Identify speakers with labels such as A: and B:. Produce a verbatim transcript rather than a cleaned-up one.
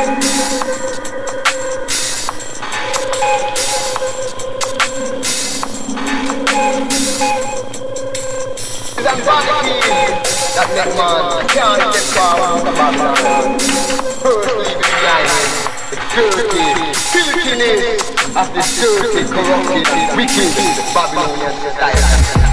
A: That make man can't get far from Babylon. First leave it behind the dirty filthiness of the dirty, corrupted, wicked Babylonian style.